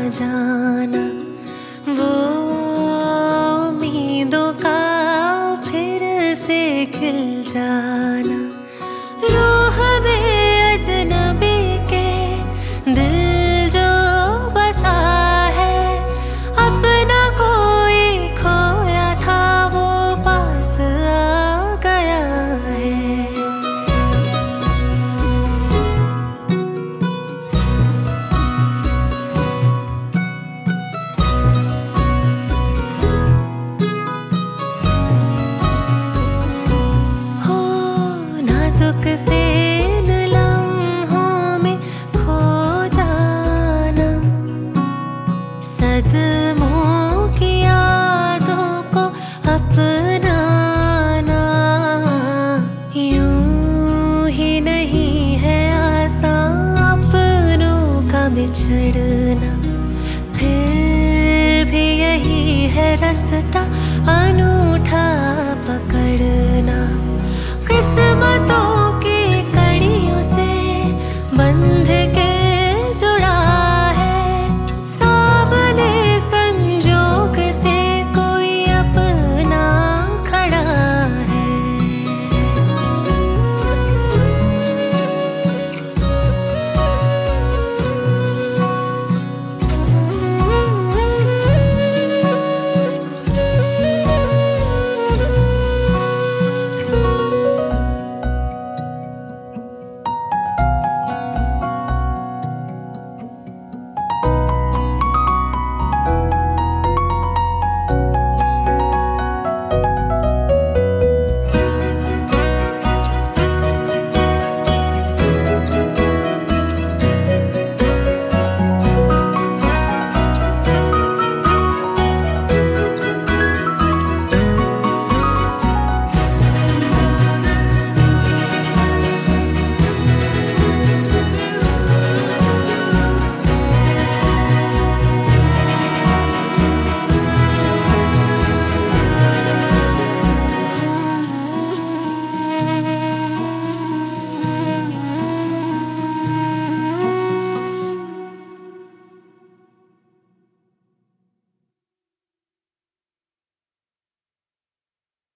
जाना, वो उम्मीदों का फिर से खिल जाना। रूह में अजनबी के दिल जो बसा है, अपना कोई खोया था वो पास आ गया है। हो नाजुक से इन लम्हों में खो जाना, सदमों की यादों को अपनाना। यूं ही नहीं है आसान अपनों का बिछड़ना, फिर भी यही है रास्ता अनूठा पकड़ना। किस्मतों